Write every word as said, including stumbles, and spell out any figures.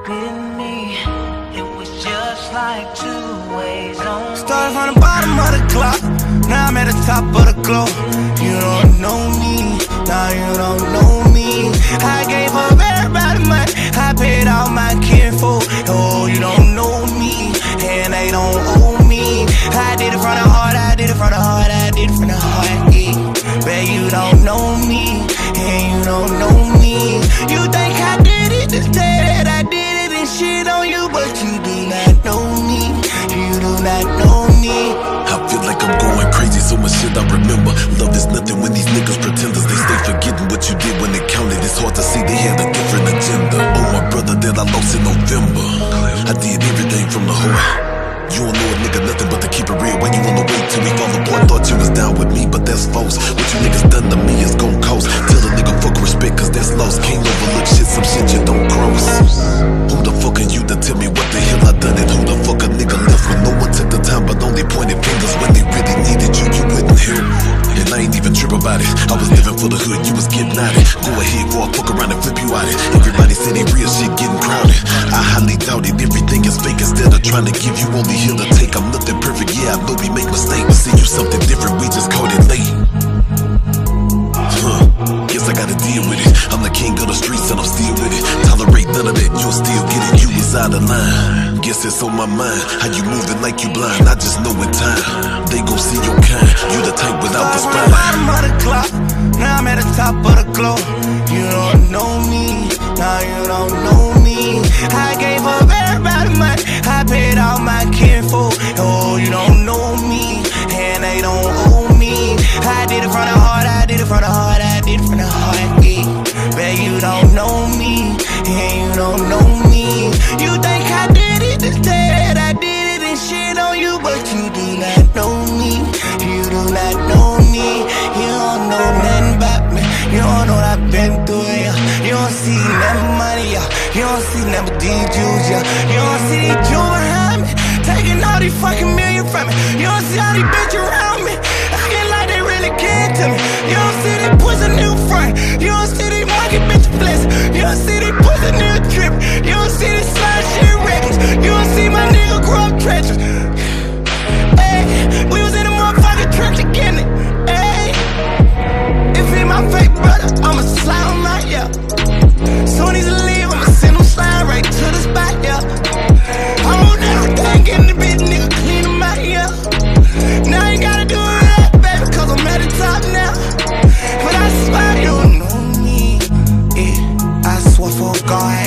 with me, it was just like two ways on. Started from the bottom of the clock, now I'm at the top of the globe. You don't know me, now you don't know me. I gave up everybody money, I paid all my kinfolk. Oh, you don't know me, and they don't owe me. I did it from the heart, I did it from the heart, I did it from the heart, yeah. Bet you don't know me, and you don't know me. You think I did it, just say that I did it and shit on you, but you do not know me, you do not know me. I feel like I'm going crazy, so much shit I remember. Love is nothing when these niggas pretenders. They stay forgetting what you did when it counted. It's hard to see they had a different agenda. Oh, my brother that I lost in November, I did everything from the heart. You don't know a nigga nothing but to keep it real. When you wanna wait till we fall apart, thought you was down with me, but that's false. What you niggas done to me is gon' cost. Tell a nigga fuck respect, cause that's lost. Can't overlook shit, some shit you don't cross. Who the fuck are you to tell me what the hell I done? And who the fuck a nigga left when no one took the time but only pointed fingers when they really needed you, you wouldn't help. And I ain't even trip about it. I was living for the hood, you was getting out it. Go ahead, go fuck around and flip you out it. Everybody said they real shit getting crowded. I highly doubt it, everything is fake. Instead of trying to give you only here to take, I'm nothing perfect, yeah, I know we make mistakes. See you something different, we just caught it late. Huh, guess I gotta deal with it. I'm the king of the streets and I'm still with it. Tolerate none of that, you'll still get it. You was out of line, guess it's on my mind. How you moving like you blind, I just know in time they gon' see your kind. You the type without the spine. Bottom of the clock, now I'm at the top of the globe. You don't know me, now you don't know me. I gave up everybody money, I paid all my kinfolk. Oh, you don't know me, and they don't owe me. I did it from the heart, I did it from the heart, I did it from the heart, yeah. Bet you don't know me, and you don't know me. You think I did it, just say that I did it and shit on you, but you do not know me, you do not know me. You don't know nothing about me, you don't know what I've been through, yeah. You don't see nothing money, yeah. You don't see nothing but these Jews, yeah. You don't see these Jews behind me, taking all these fucking million from me. You don't see all these bitches around me, acting like they really care to me. You don't see they pussy new front, you don't see they monkey bitch flex. You don't see they pussy new trip, you don't see they slide shit records. You don't see my nigga grow up treacherous. Hey, we was in the motherfucking trench again, hey. If he my fake brother, I'ma slide on my, yeah. Soon as he leave, I'ma send him slide right to the spot, yeah. I'm on everything, getting the bitch nigga clean him out, yeah. Now you gotta do that, baby, cause I'm at the top now. But I swear you don't know me, yeah. I swear for God,